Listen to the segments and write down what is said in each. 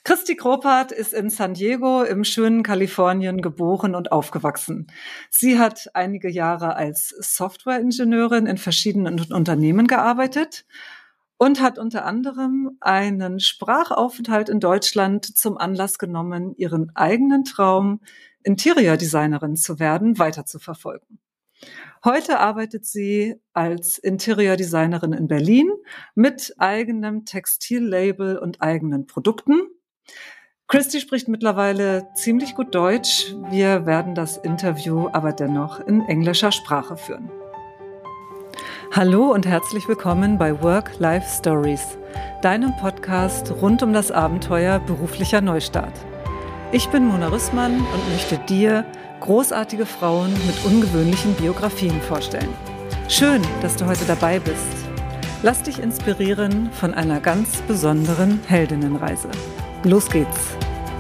Christi Kropart ist in San Diego im schönen Kalifornien geboren und aufgewachsen. Sie hat einige Jahre als Softwareingenieurin in verschiedenen Unternehmen gearbeitet und hat unter anderem einen Sprachaufenthalt in Deutschland zum Anlass genommen, ihren eigenen Traum, Interiordesignerin zu werden, weiterzuverfolgen. Heute arbeitet sie als Interiordesignerin in Berlin mit eigenem Textillabel und eigenen Produkten. Christi spricht mittlerweile ziemlich gut Deutsch. Wir werden das Interview aber dennoch in englischer Sprache führen. Hallo und herzlich willkommen bei Work-Life Stories, deinem Podcast rund um das Abenteuer beruflicher Neustart. Ich bin Mona Rüssmann und möchte dir großartige Frauen mit ungewöhnlichen Biografien vorstellen. Schön, dass du heute dabei bist. Lass dich inspirieren von einer ganz besonderen Heldinnenreise. Los geht's!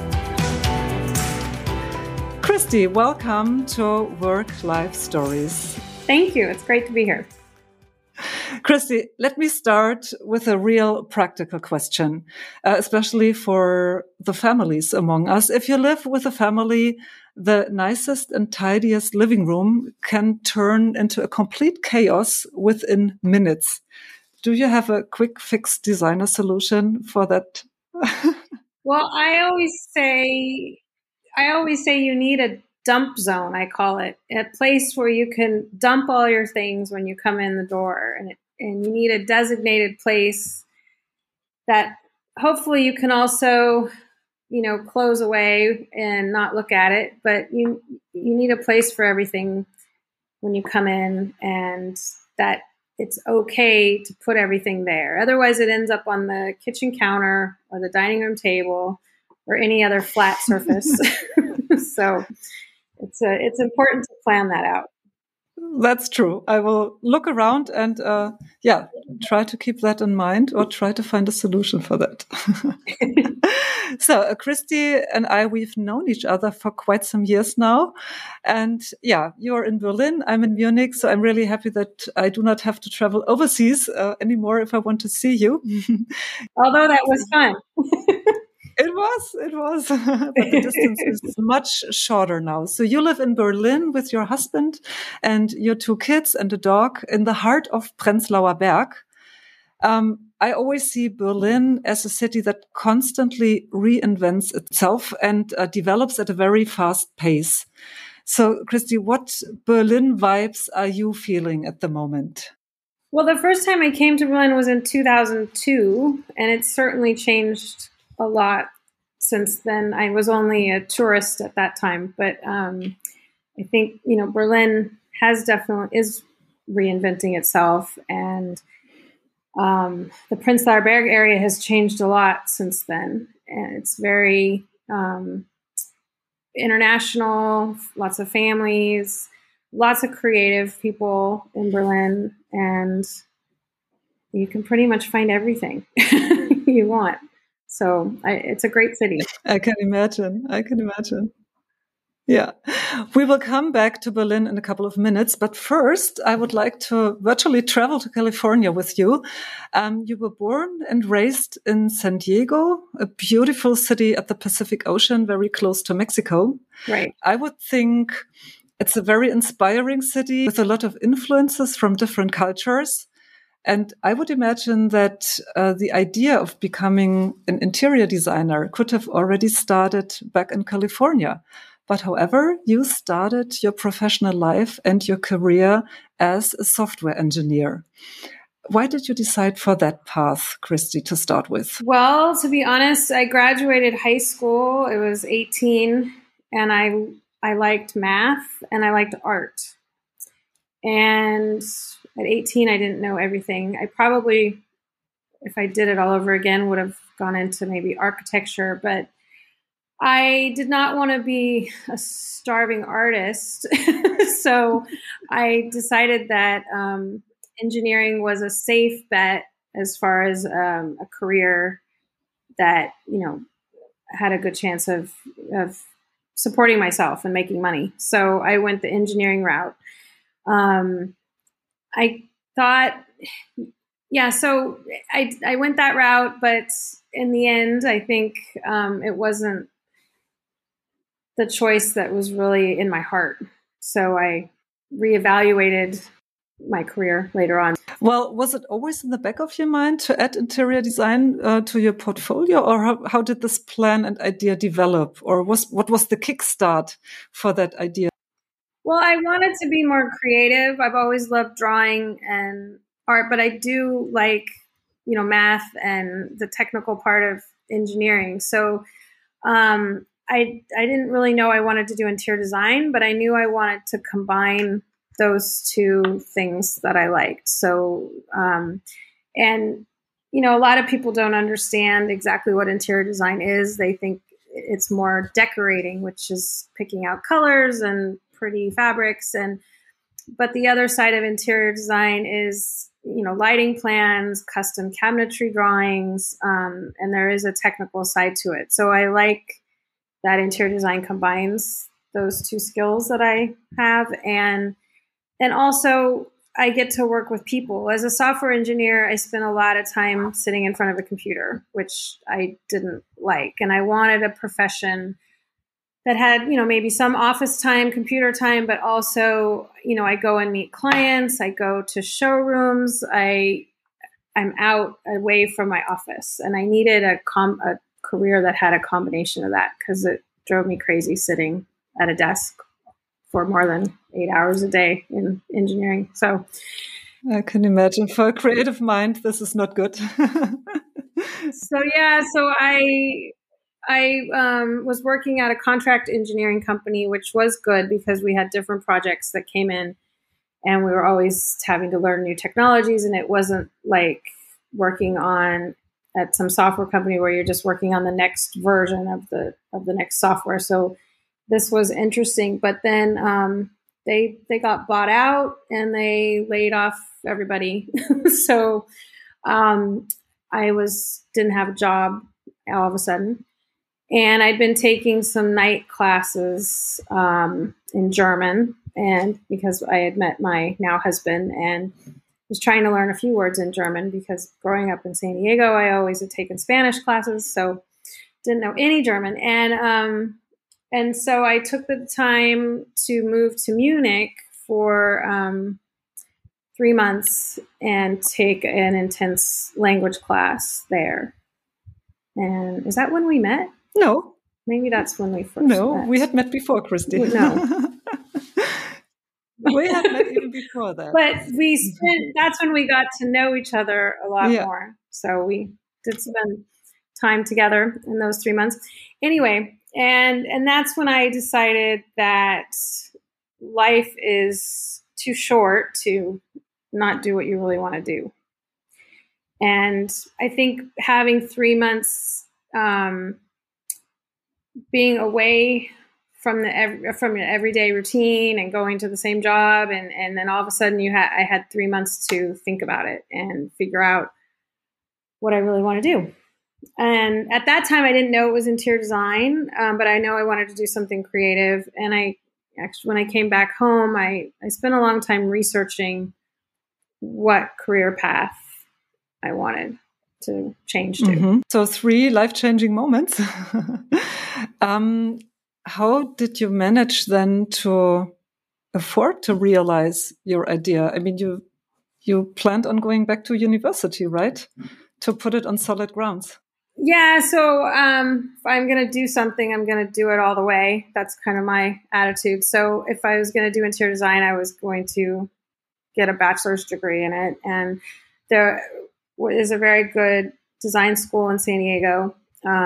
Christi, welcome to Work-Life Stories. Thank you. It's great to be here. Christi, let me start with a real practical question, especially for the families among us. If you live with a family, the nicest and tidiest living room can turn into a complete chaos within minutes. Do you have a quick fix designer solution for that? Well, I always say you need a dump zone, I call it, a place where you can dump all your things when you come in the door. And you need a designated place that hopefully you can also, close away and not look at it. But you need a place for everything when you come in, and that it's okay to put everything there. Otherwise, it ends up on the kitchen counter or the dining room table or any other flat surface. So it's important to plan that out. That's true. I will look around and, try to keep that in mind or try to find a solution for that. So, Christi and I, we've known each other for quite some years now. And you're in Berlin, I'm in Munich. So I'm really happy that I do not have to travel overseas anymore if I want to see you. Although that was fun. It was, but the distance is much shorter now. So you live in Berlin with your husband and your two kids and a dog in the heart of Prenzlauer Berg. I always see Berlin as a city that constantly reinvents itself and develops at a very fast pace. So, Christi, what Berlin vibes are you feeling at the moment? Well, the first time I came to Berlin was in 2002, and it's certainly changed a lot since then. I was only a tourist at that time, but I think Berlin is reinventing itself, and the Prenzlauer Berg area has changed a lot since then, and it's very international. Lots of families, lots of creative people in Berlin, and you can pretty much find everything you want. So it's a great city. I can imagine. Yeah. We will come back to Berlin in a couple of minutes. But first, I would like to virtually travel to California with you. You were born and raised in San Diego, a beautiful city at the Pacific Ocean, very close to Mexico. Right. I would think it's a very inspiring city with a lot of influences from different cultures. And I would imagine that the idea of becoming an interior designer could have already started back in California. But however, you started your professional life and your career as a software engineer. Why did you decide for that path, Christi, to start with? Well, to be honest, I graduated high school. I was 18, and I liked math and I liked art. And at 18, I didn't know everything. I probably, if I did it all over again, would have gone into maybe architecture, but I did not want to be a starving artist. So I decided that engineering was a safe bet as far as a career that, had a good chance of supporting myself and making money. So I went the engineering route. I thought, yeah, so I went that route, but in the end, I think it wasn't the choice that was really in my heart. So I reevaluated my career later on. Well, was it always in the back of your mind to add interior design to your portfolio, or how did this plan and idea develop, or what was the kickstart for that idea? Well, I wanted to be more creative. I've always loved drawing and art, but I do like, math and the technical part of engineering. So I didn't really know I wanted to do interior design, but I knew I wanted to combine those two things that I liked. So, and a lot of people don't understand exactly what interior design is. They think it's more decorating, which is picking out colors and pretty fabrics, but the other side of interior design is lighting plans, custom cabinetry drawings, and there is a technical side to it. So I like that interior design combines those two skills that I have, and also I get to work with people. As a software engineer, I spent a lot of time sitting in front of a computer, which I didn't like, and I wanted a profession that had, maybe some office time, computer time, but also, I go and meet clients, I go to showrooms, I'm out away from my office, and I needed a career that had a combination of that, because it drove me crazy sitting at a desk for more than 8 hours a day in engineering. So I can imagine for a creative mind, this is not good. So I was working at a contract engineering company, which was good because we had different projects that came in, and we were always having to learn new technologies. And it wasn't like working at some software company where you're just working on the next version of the next software. So this was interesting. But then they got bought out and they laid off everybody. So I didn't have a job all of a sudden. And I'd been taking some night classes in German, and because I had met my now husband and was trying to learn a few words in German, because growing up in San Diego, I always had taken Spanish classes, so didn't know any German. And so I took the time to move to Munich for 3 months and take an intense language class there. And is that when we met? No. Maybe that's when we first met. We had met before, Christy. No. We had met even before that. But that's when we got to know each other a lot more. So we did spend time together in those 3 months. Anyway, and that's when I decided that life is too short to not do what you really want to do. And I think having 3 months being away from an everyday routine and going to the same job, and then all of a sudden I had 3 months to think about it and figure out what I really want to do. And at that time, I didn't know it was interior design, but I know I wanted to do something creative. And when I came back home, I spent a long time researching what career path I wanted to change to. Mm-hmm. So 3 life-changing moments. How did you manage then to afford to realize your idea? I mean, you planned on going back to university, right? To put it on solid grounds. Yeah. So if I'm going to do something, I'm going to do it all the way. That's kind of my attitude. So if I was going to do interior design, I was going to get a bachelor's degree in it. And there is a very good design school in San Diego.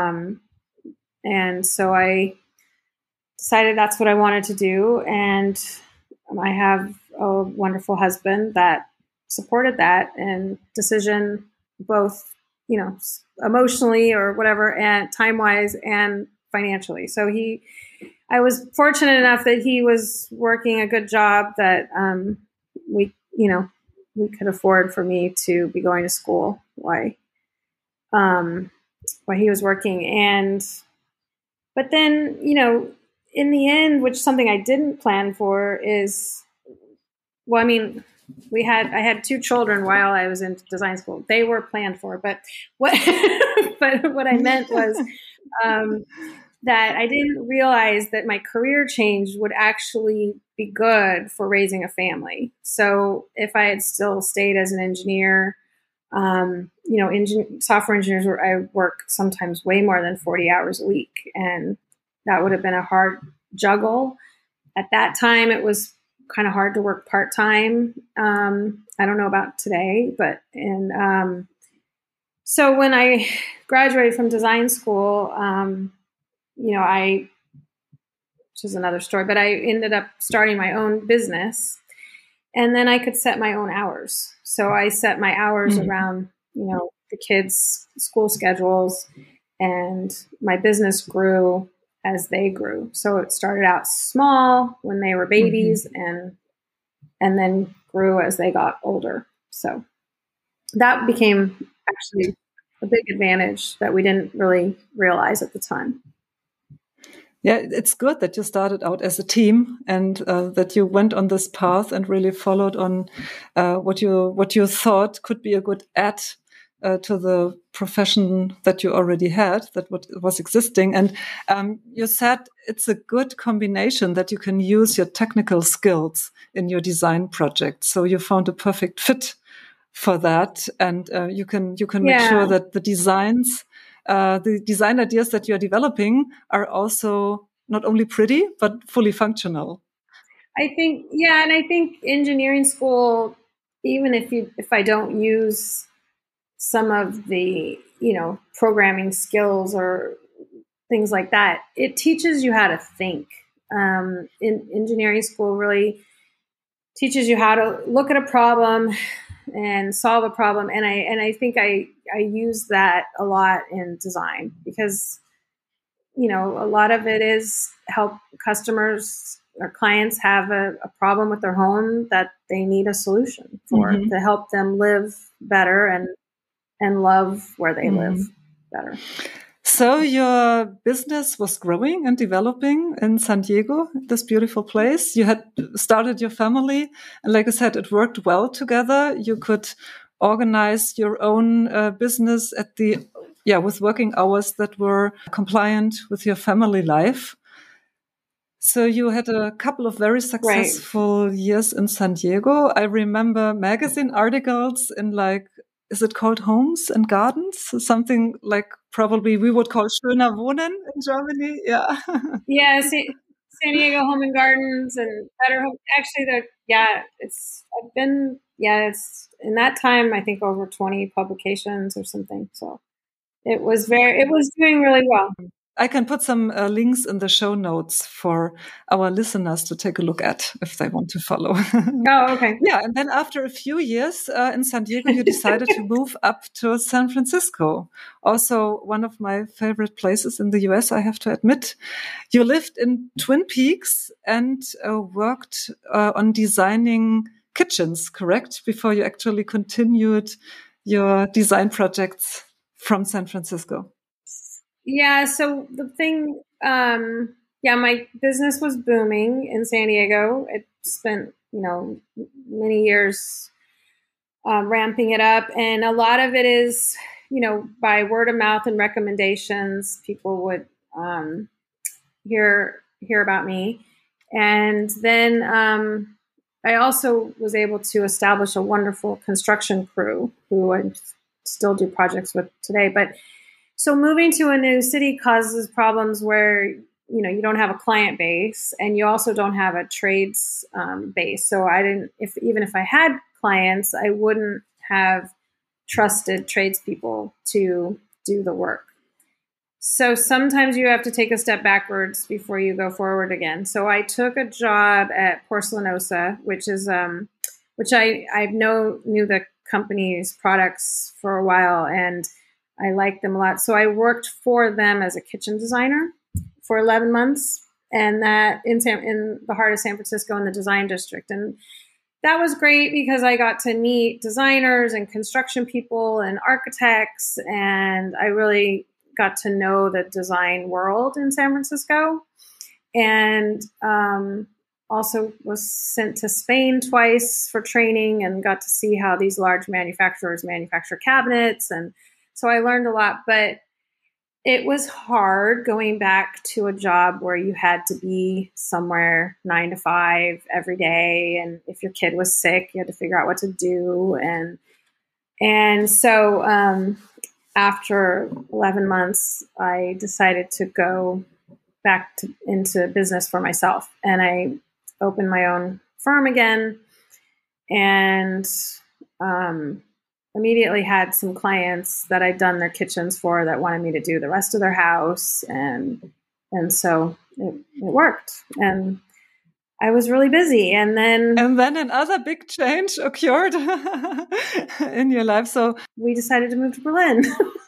And so I decided that's what I wanted to do. And I have a wonderful husband that supported that and decision, both, emotionally or whatever, and time-wise and financially. So I was fortunate enough that he was working a good job that we could afford for me to be going to school while he was working. But then, in the end, which something I didn't plan for is, I had 2 children while I was in design school. They were planned for, but what but what I meant was that I didn't realize that my career change would actually be good for raising a family. So if I had still stayed as an engineer, software engineers I work sometimes way more than 40 hours a week, and that would have been a hard juggle. At that time, it was kind of hard to work part-time. I don't know about today, but so when I graduated from design school, which is another story, but I ended up starting my own business, and then I could set my own hours. So I set my hours around, the kids' school schedules, and my business grew as they grew. So it started out small when they were babies and then grew as they got older. So that became actually a big advantage that we didn't really realize at the time. Yeah, it's good that you started out as a team and that you went on this path and really followed on what you thought could be a good add to the profession that you already had, that was existing. And you said it's a good combination that you can use your technical skills in your design project. So you found a perfect fit for that, and you can make sure that the designs, the design ideas that you're developing are also not only pretty but fully functional. I think, and I think engineering school, even if I don't use some of the programming skills or things like that, it teaches you how to think. In engineering school, really teaches you how to look at a problem and solve a problem, and I think I use that a lot in design, because a lot of it is help customers or clients have a problem with their home that they need a solution for, to help them live better and love where they live better. So your business was growing and developing in San Diego, this beautiful place. You had started your family, and like I said, it worked well together. You could organize your own business with working hours that were compliant with your family life. So you had a couple of very successful years in San Diego. I remember magazine articles in is it called Homes and Gardens? Something like probably we would call Schöner Wohnen in Germany. Yeah. Yeah, San Diego Home and Gardens and Better Home. Actually, it's in that time, I think over 20 publications or something. So it was doing really well. I can put some links in the show notes for our listeners to take a look at if they want to follow. Oh, okay. Yeah, and then after a few years in San Diego, you decided to move up to San Francisco. Also, one of my favorite places in the US, I have to admit. You lived in Twin Peaks and worked on designing kitchens, correct? Before you actually continued your design projects from San Francisco. Yeah, so the thing, my business was booming in San Diego. It spent, many years ramping it up. And a lot of it is, by word of mouth and recommendations, people would hear about me. And then I also was able to establish a wonderful construction crew who I still do projects with today. But so moving to a new city causes problems where, you don't have a client base and you also don't have a trades base. So even if I had clients, I wouldn't have trusted tradespeople to do the work. So sometimes you have to take a step backwards before you go forward again. So I took a job at Porcelanosa, which is, which I knew the company's products for a while, and I liked them a lot. So I worked for them as a kitchen designer for 11 months, and that in the heart of San Francisco in the design district. And that was great because I got to meet designers and construction people and architects, and I really got to know the design world in San Francisco. And also was sent to Spain twice for training and got to see how these large manufacturers manufacture cabinets. And so I learned a lot, but it was hard going back to a job where you had to be somewhere 9 to 5 every day. And if your kid was sick, you had to figure out what to do. And so after 11 months, I decided to go back into business for myself. And I opened my own firm again, and immediately had some clients that I'd done their kitchens for that wanted me to do the rest of their house. And so it worked. And I was really busy. And then another big change occurred in your life. So we decided to move to Berlin.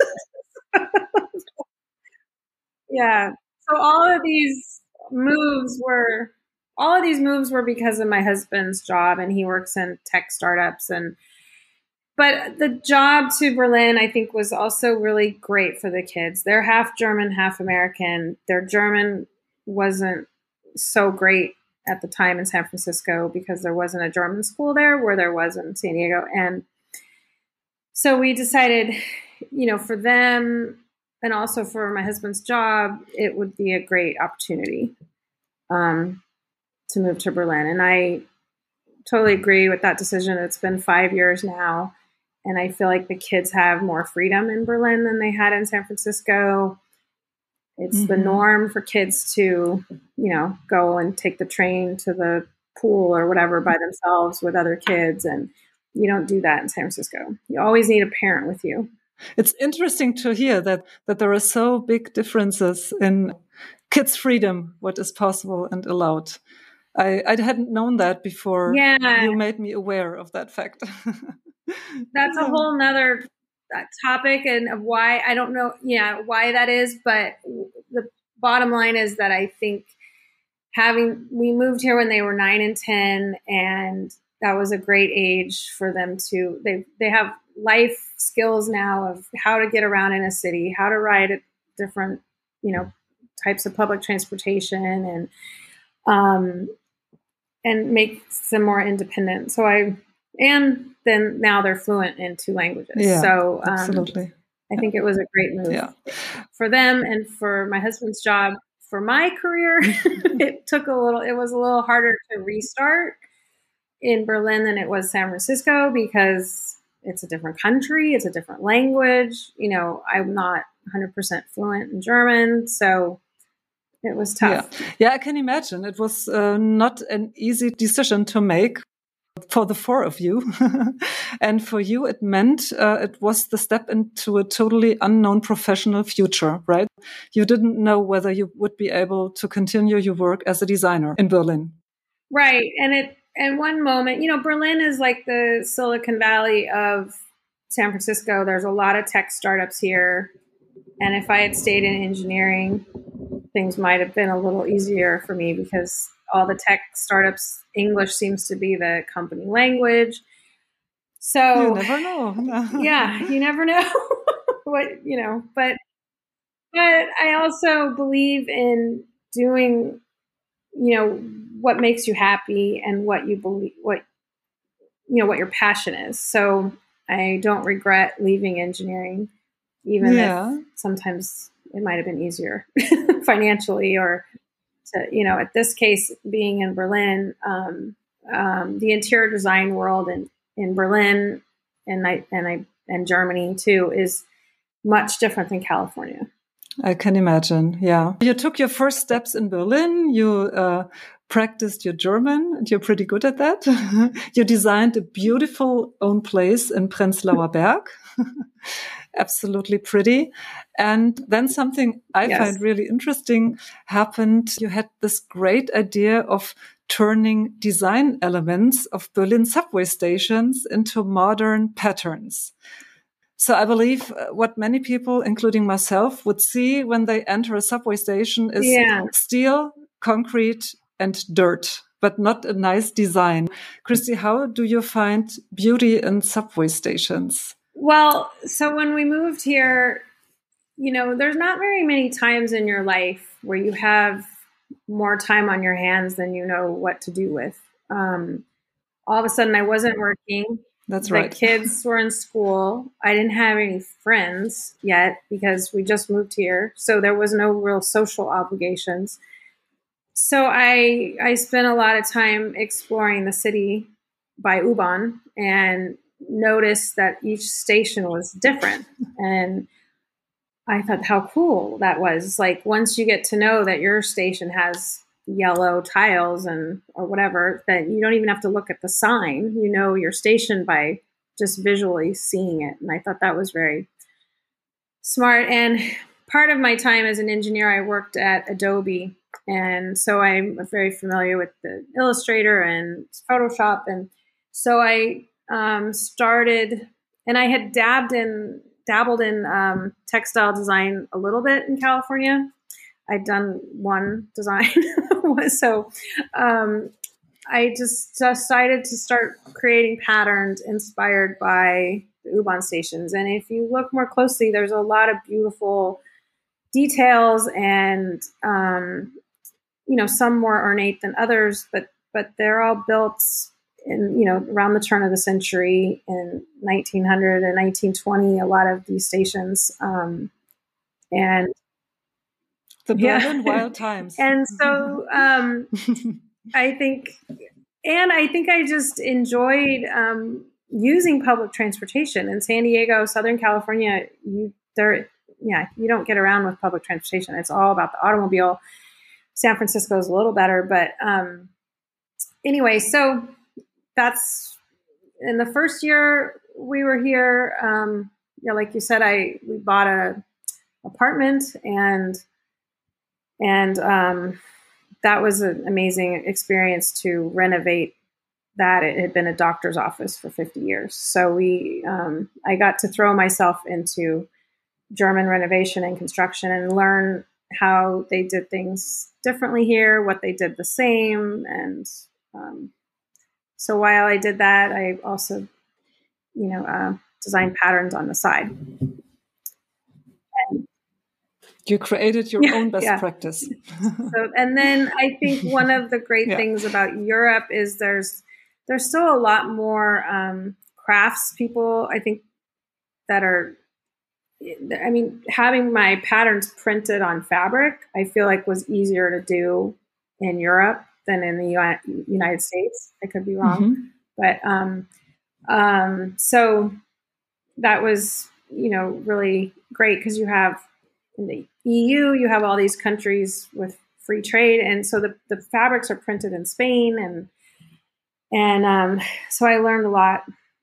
Yeah. So all of these moves were because of my husband's job, and he works in tech startups. But the job to Berlin, I think, was also really great for the kids. They're half German, half American. Their German wasn't so great at the time in San Francisco because there wasn't a German school there where there was in San Diego. And so we decided, for them and also for my husband's job, it would be a great opportunity to move to Berlin. And I totally agree with that decision. It's been 5 years now. And I feel like the kids have more freedom in Berlin than they had in San Francisco. It's the norm for kids to, go and take the train to the pool or whatever by themselves with other kids. And you don't do that in San Francisco. You always need a parent with you. It's interesting to hear that there are so big differences in kids' freedom, what is possible and allowed. I hadn't known that before. Yeah. You made me aware of that fact. That's a whole nother topic, and of why I don't know, why that is. But the bottom line is that I think we moved here when they were 9 and 10, and that was a great age for them to, they have life skills now of how to get around in a city, how to ride at different, types of public transportation, and make them more independent. And then now they're fluent in 2 languages. Yeah, so absolutely. I think it was a great move for them and for my husband's job. For my career, it was a little harder to restart in Berlin than it was San Francisco because it's a different country. It's a different language. I'm not 100% fluent in German. So it was tough. Yeah, I can imagine. It was not an easy decision to make for the 4 of you. And for you, it meant it was the step into a totally unknown professional future, right? You didn't know whether you would be able to continue your work as a designer in Berlin. Right. And one moment, Berlin is like the Silicon Valley of San Francisco. There's a lot of tech startups here. And if I had stayed in engineering, things might have been a little easier for me because all the tech startups, English seems to be the company language. So you never know. Yeah, you never know but I also believe in doing, what makes you happy and what you believe, what your passion is. So I don't regret leaving engineering, even if sometimes it might have been easier financially or to, at this case, being in Berlin, the interior design world in Berlin and Germany too is much different than California. I can imagine. Yeah. You took your first steps in Berlin. You practiced your German, and you're pretty good at that. You designed a beautiful own place in Prenzlauer Berg. Absolutely pretty. And then something I find really interesting happened. You had this great idea of turning design elements of Berlin subway stations into modern patterns. So I believe what many people, including myself, would see when they enter a subway station is steel, concrete, and dirt, but not a nice design. Christy, how do you find beauty in subway stations? Well, so when we moved here, there's not very many times in your life where you have more time on your hands than you know what to do with. All of a sudden I wasn't working. That's right. The kids were in school. I didn't have any friends yet because we just moved here. So there was no real social obligations. So I spent a lot of time exploring the city by U-Bahn and noticed that each station was different. And I thought how cool that was. Like once you get to know that your station has yellow tiles or whatever, that you don't even have to look at the sign. You know your station by just visually seeing it. And I thought that was very smart. And part of my time as an engineer, I worked at Adobe. And so I'm very familiar with the Illustrator and Photoshop. And so I started, and I had dabbled in textile design a little bit in California. I'd done one design. So I just decided to start creating patterns inspired by the U-Bahn stations. And if you look more closely, there's a lot of beautiful details and, some more ornate than others, but they're all built in, around the turn of the century in 1900 and 1920, a lot of these stations. And the Berlin wild times. And so I think I just enjoyed using public transportation in San Diego, Southern California. You don't get around with public transportation. It's all about the automobile. San Francisco is a little better, but anyway, so that's in the first year we were here. Like you said, we bought an apartment and that was an amazing experience to renovate that. It had been a doctor's office for 50 years. So I got to throw myself into German renovation and construction and learn how they did things differently here, what they did the same. And so while I did that, I also, designed patterns on the side. You created your own best practice. So, and then I think one of the great things about Europe is there's still a lot more crafts people, I think, that are, having my patterns printed on fabric, I feel like was easier to do in Europe than in the United States. I could be wrong. Mm-hmm. But so that was, really great because you have in the EU, you have all these countries with free trade. And so the fabrics are printed in Spain. And so I learned a lot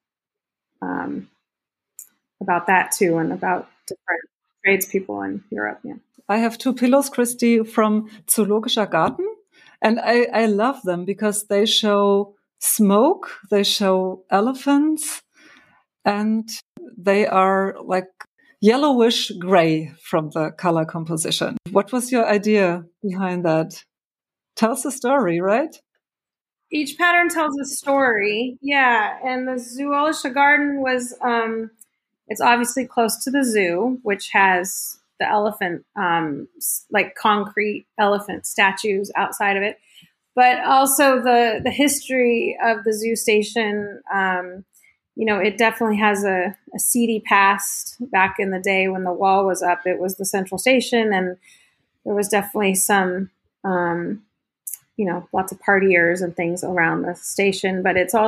about that too, and about different tradespeople in Europe. Yeah. I have two pillows, Christy, from Zoologischer Garten. And I love them because they show smoke, they show elephants, and they are like yellowish gray from the color composition. What was your idea behind that? Tells a story, right? Each pattern tells a story. Yeah. And the Zoologischer Garden was, it's obviously close to the zoo, which has the elephant, like concrete elephant statues outside of it. But also the history of the zoo station, it definitely has a seedy past. Back in the day when the wall was up, it was the central station, and there was definitely some, lots of partiers and things around the station. But it's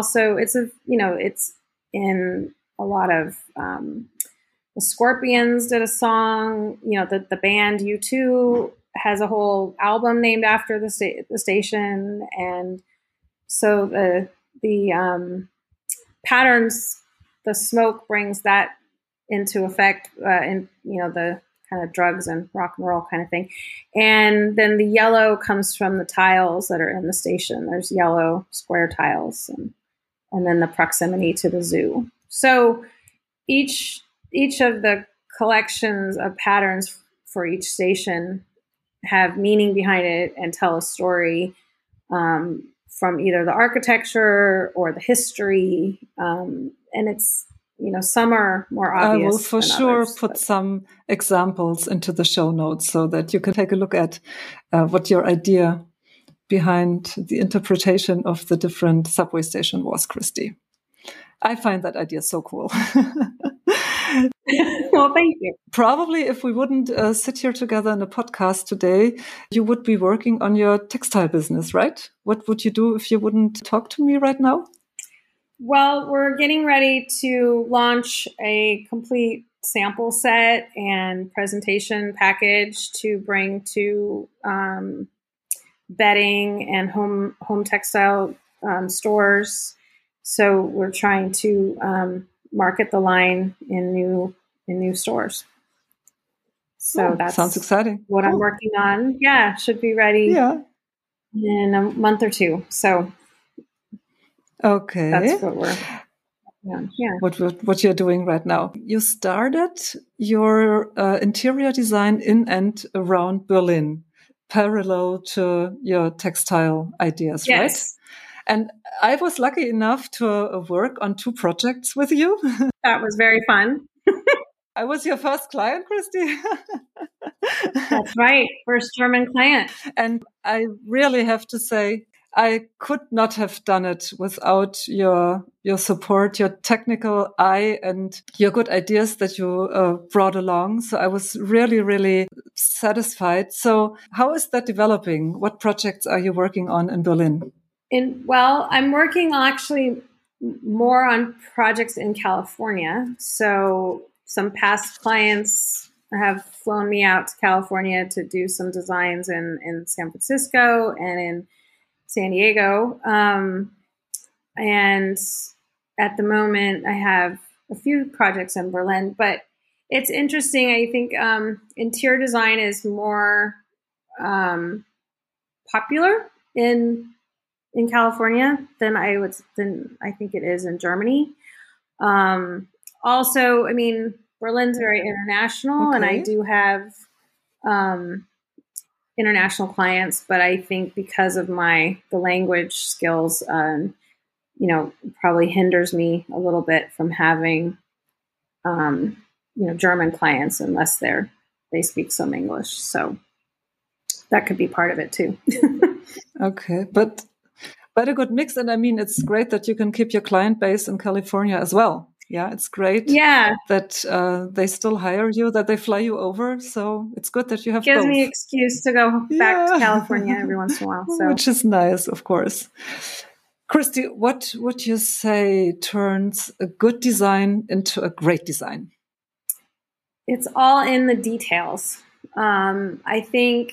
in a lot of, the Scorpions did a song, the band U2 has a whole album named after the station. And so the patterns, the smoke brings that into effect in, the kind of drugs and rock and roll kind of thing. And then the yellow comes from the tiles that are in the station. There's yellow square tiles and then the proximity to the zoo. So each of the collections of patterns for each station have meaning behind it and tell a story from either the architecture or the history. And it's, some are more obvious. I will for sure others, put some examples into the show notes so that you can take a look at what your idea behind the interpretation of the different subway station was, Christy. I find that idea so cool. Well, thank you. Probably if we wouldn't sit here together in a podcast today, you would be working on your textile business, right? What would you do if you wouldn't talk to me right now? Well, we're getting ready to launch a complete sample set and presentation package to bring to bedding and home textile stores. So we're trying to market the line in new stores. So that sounds exciting. What I'm working on. Yeah, should be ready in a month or two. So okay, that's what we're what you're doing right now. You started your interior design in and around Berlin, parallel to your textile ideas, yes. right? And I was lucky enough to work on 2 projects with you. That was very fun. I was your first client, Christy. That's right. First German client. And I really have to say, I could not have done it without your support, your technical eye, and your good ideas that you brought along. So I was really, really satisfied. So how is that developing? What projects are you working on in Berlin? Well, I'm working actually more on projects in California. So some past clients have flown me out to California to do some designs in San Francisco and in San Diego. And at the moment, I have a few projects in Berlin, but it's interesting. I think interior design is more popular in California than I think it is in Germany. Also, I mean, Berlin's very international, and I do have international clients, but I think because of the language skills, probably hinders me a little bit from having, German clients unless they speak some English. So that could be part of it too. Okay, but a good mix. And I mean, it's great that you can keep your client base in California as well. Yeah, it's great that they still hire you, that they fly you over. So it's good that you have Gives both. me an excuse to go back to California every once in a while. So. Which is nice, of course. Christy, what would you say turns a good design into a great design? It's all in the details. I think,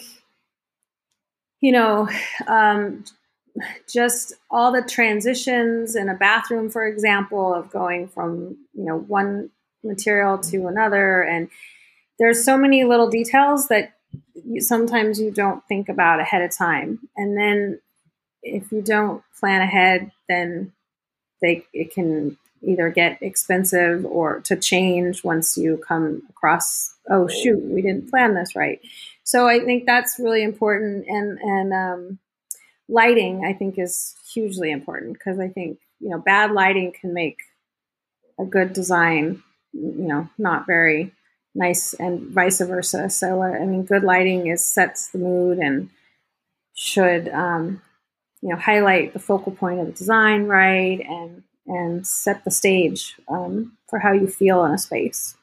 just all the transitions in a bathroom, for example, of going from, one material to another. And there's so many little details that sometimes you don't think about ahead of time. And then if you don't plan ahead, then it can either get expensive or to change once you come across, oh, shoot, we didn't plan this right. So I think that's really important. And lighting, I think, is hugely important because I think, bad lighting can make a good design, not very nice, and vice versa. So, I mean, good lighting sets the mood and should, highlight the focal point of the design, right, and set the stage for how you feel in a space.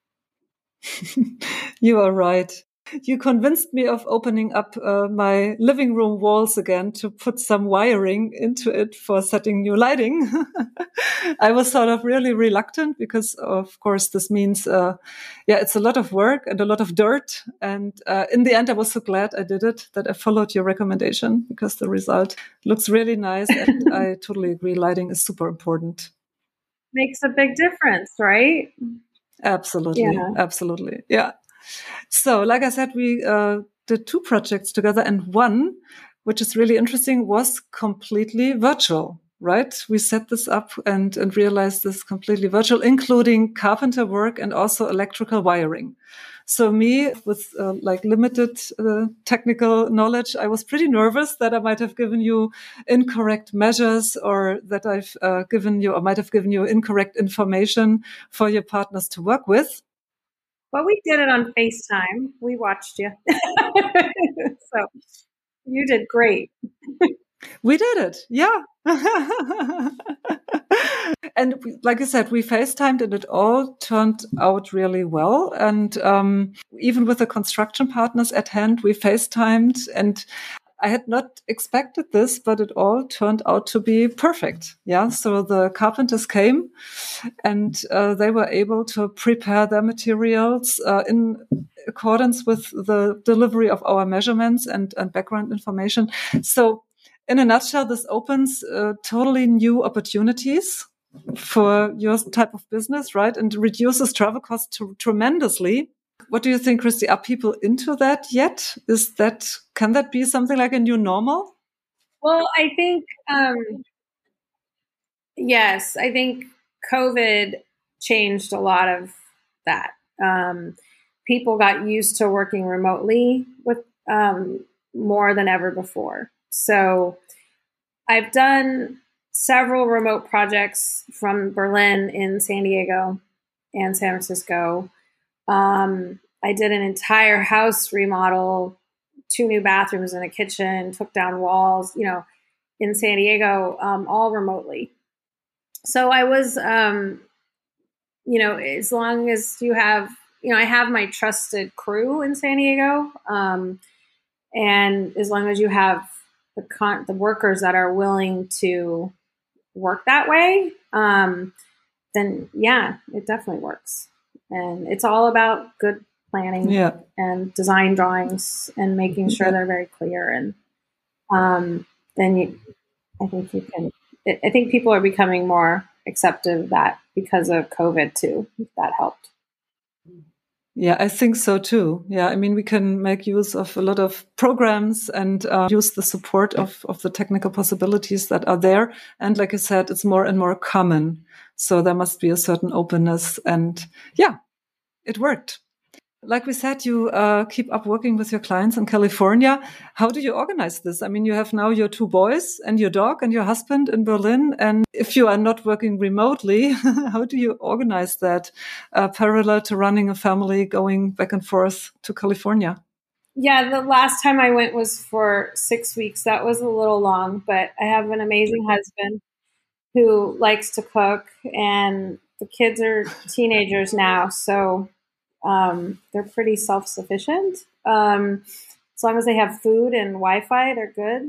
You are right. You convinced me of opening up my living room walls again to put some wiring into it for setting new lighting. I was sort of really reluctant because, of course, this means, it's a lot of work and a lot of dirt. And in the end, I was so glad I did it, that I followed your recommendation because the result looks really nice. And I totally agree. Lighting is super important. Makes a big difference, right? Absolutely. Yeah. Absolutely. Yeah. So, like I said, we did 2 projects together, and one, which is really interesting, was completely virtual, right? We set this up and realized this completely virtual, including carpenter work and also electrical wiring. So me, with limited technical knowledge, I was pretty nervous that I might have given you incorrect measures, or that I've might have given you incorrect information for your partners to work with. Well, we did it on FaceTime. We watched you. So You did great. We did it. Yeah. And like I said, we FaceTimed and it all turned out really well. And even with the construction partners at hand, we FaceTimed, and I had not expected this, but it all turned out to be perfect. Yeah. So the carpenters came and they were able to prepare their materials in accordance with the delivery of our measurements and background information. So in a nutshell, this opens totally new opportunities for your type of business, right? And reduces travel costs tremendously. What do you think, Christy? Are people into that yet? Can that be something like a new normal? Well, I think, yes, I think COVID changed a lot of that. People got used to working remotely with more than ever before. So I've done several remote projects from Berlin in San Diego and San Francisco. I did an entire house remodel, 2 new bathrooms and a kitchen, took down walls, in San Diego, all remotely. So I was, as long as you have, I have my trusted crew in San Diego. And as long as you have the workers that are willing to work that way, then yeah, it definitely works. And it's all about good planning and design drawings and making sure they're very clear. And then I think people are becoming more accepting of that because of COVID too. That helped. Yeah, I think so too. Yeah, I mean, we can make use of a lot of programs and use the support of the technical possibilities that are there. And like I said, it's more and more common. So there must be a certain openness. And yeah, it worked. Like we said, you keep up working with your clients in California. How do you organize this? I mean, you have now your 2 boys and your dog and your husband in Berlin. And if you are not working remotely, how do you organize that parallel to running a family, going back and forth to California? Yeah, the last time I went was for 6 weeks. That was a little long, but I have an amazing husband who likes to cook, and the kids are teenagers now. So they're pretty self-sufficient. As long as they have food and Wi-Fi, they're good.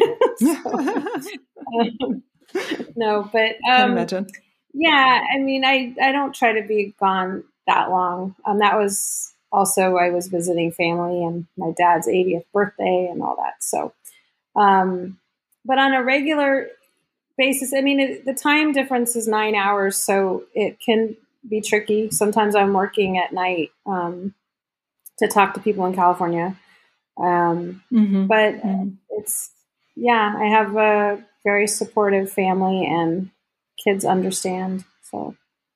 No, but can imagine. Yeah, I mean, I don't try to be gone that long. That was also, I was visiting family and my dad's 80th birthday and all that. So, but on a regular basis, I mean, the time difference is 9 hours, so it can be tricky. Sometimes I'm working at night to talk to people in California. But it's, I have a very supportive family and kids understand. So,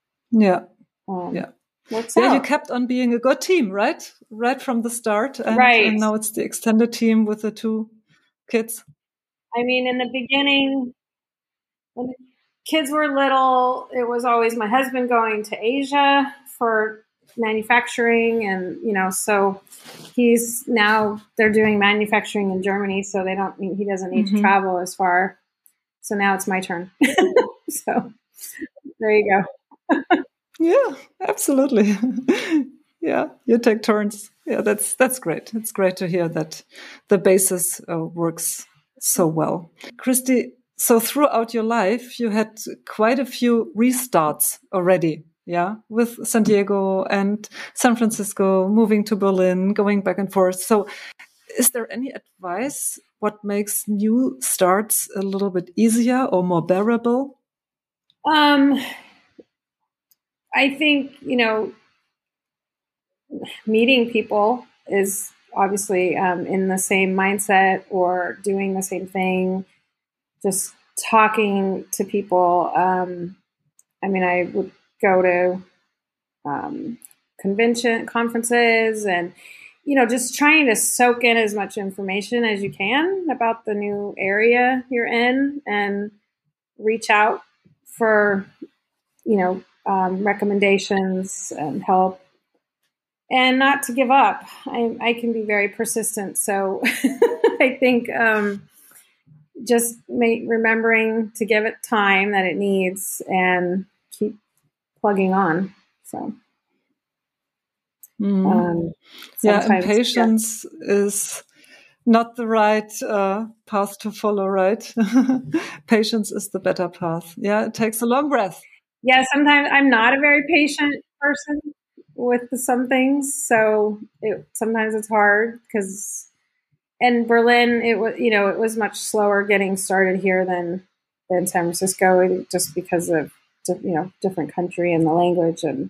works out. You kept on being a good team, right? Right from the start. And now it's the extended team with the 2 kids. I mean, in the beginning, when the kids were little, it was always my husband going to Asia for manufacturing, and so they're doing manufacturing in Germany, so he doesn't need to travel as far. So now it's my turn. So there you go. Yeah, absolutely. Yeah, you take turns. Yeah, that's great. It's great to hear that the basis works so well. Christy, so throughout your life, you had quite a few restarts already. Yeah, with San Diego and San Francisco, moving to Berlin, going back and forth. So is there any advice what makes new starts a little bit easier or more bearable? I think, meeting people is obviously in the same mindset or doing the same thing, just talking to people. I mean, I would go to conferences and, just trying to soak in as much information as you can about the new area you're in and reach out for, recommendations and help, and not to give up. I can be very persistent. So I think just remembering to give it time that it needs and keep plugging on. So, and patience is not the right path to follow, right? Patience is the better path. Yeah, it takes a long breath. Yeah, sometimes I'm not a very patient person with some things, so sometimes it's hard because in Berlin it was much slower getting started here than San Francisco, just because of different country and the language, and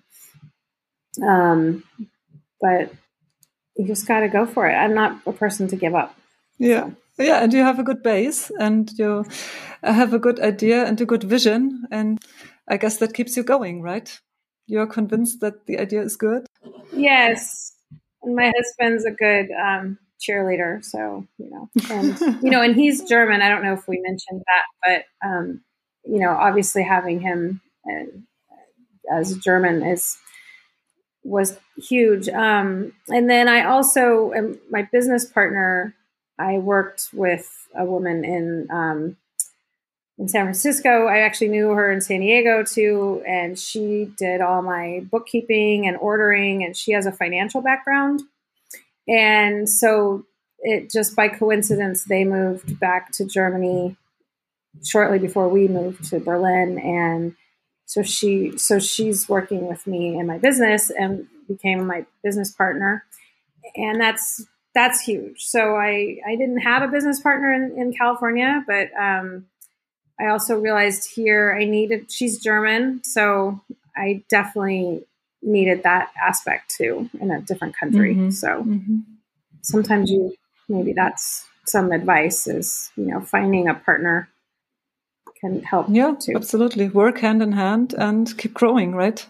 but you just got to go for it. I'm not a person to give up. Yeah. Yeah, and you have a good base, and you have a good idea and a good vision, and I guess that keeps you going, right? You're convinced that the idea is good? Yes. And my husband's a good cheerleader, so, and he's German. I don't know if we mentioned that, but, obviously having him as a German was huge. And then I also, my business partner, I worked with a woman in San Francisco. I actually knew her in San Diego too, and she did all my bookkeeping and ordering, and she has a financial background. And so it just by coincidence, they moved back to Germany shortly before we moved to Berlin. And so she's working with me in my business and became my business partner. And that's huge. So I didn't have a business partner in California, but I also realized here she's German, so I definitely needed that aspect too in a different country. Mm-hmm. So sometimes maybe that's some advice is, finding a partner can help. Yeah, too. Absolutely. Work hand in hand and keep growing, right?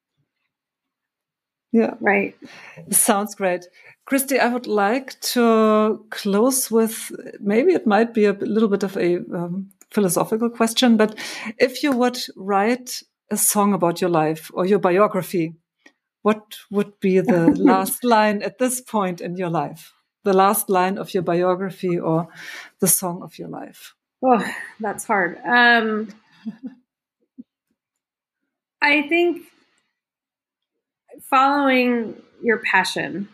Yeah. Right. Sounds great. Christy, I would like to close with, maybe it might be a little bit of a philosophical question, but if you would write a song about your life or your biography, what would be the last line at this point in your life? The last line of your biography or the song of your life? Oh, that's hard. I think following your passion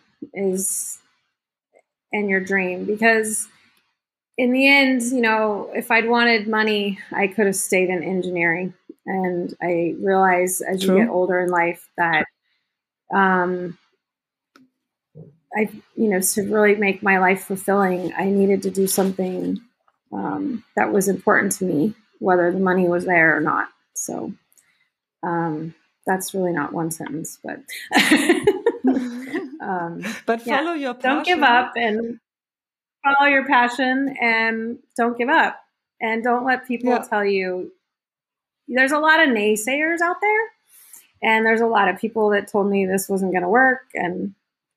and your dream, because in the end, if I'd wanted money, I could have stayed in engineering. And I realize as you get older in life that, to really make my life fulfilling, I needed to do something that was important to me, whether the money was there or not. So that's really not one sentence, but follow your passion. Don't give up and follow your passion and don't give up. And don't let people tell you. There's a lot of naysayers out there, and there's a lot of people that told me this wasn't going to work. And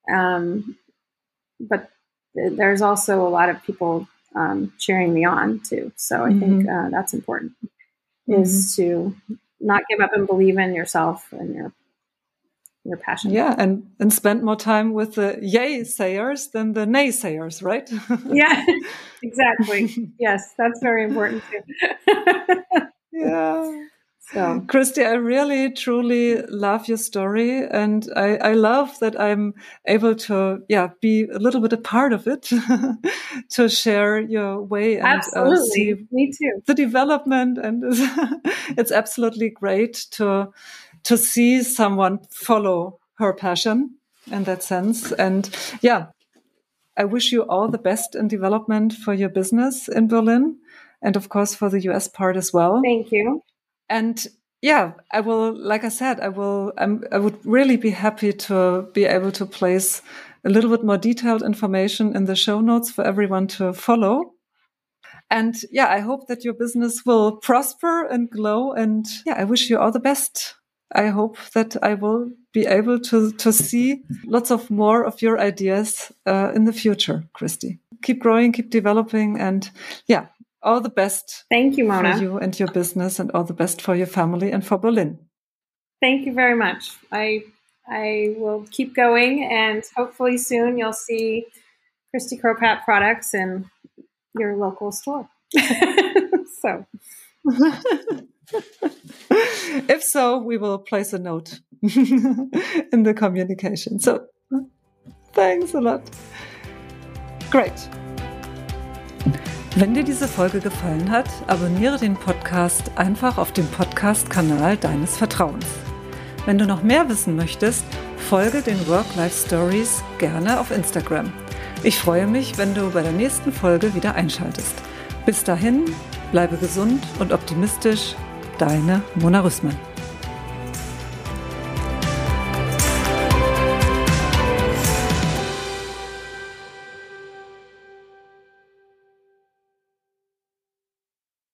but there's also a lot of people cheering me on too. So I think that's important, is to not give up and believe in yourself and your passion. Yeah, and spend more time with the yay sayers than the naysayers, right? Yeah, exactly. Yes, that's very important too. Yeah. So, Christy, I really, truly love your story. And I love that I'm able to, be a little bit a part of it, to share your way and see me too. The development. And it's absolutely great to see someone follow her passion in that sense. And I wish you all the best in development for your business in Berlin, and of course for the US part as well. Thank you. And I will, like I said, I would really be happy to be able to place a little bit more detailed information in the show notes for everyone to follow. And I hope that your business will prosper and grow. And I wish you all the best. I hope that I will be able to see lots of more of your ideas in the future, Christy. Keep growing, keep developing, and all the best. Thank you, Mona. For you and your business, and all the best for your family and for Berlin. Thank you very much. I will keep going, and hopefully soon you'll see Christy Kropat products in your local store. So. If so, we will place a note in the communication. So, thanks a lot. Great. Wenn dir diese Folge gefallen hat, abonniere den Podcast einfach auf dem Podcast-Kanal deines Vertrauens. Wenn du noch mehr wissen möchtest, folge den Work-Life-Stories gerne auf Instagram. Ich freue mich, wenn du bei der nächsten Folge wieder einschaltest. Bis dahin, bleibe gesund und optimistisch. Deine Mona Rüssmann.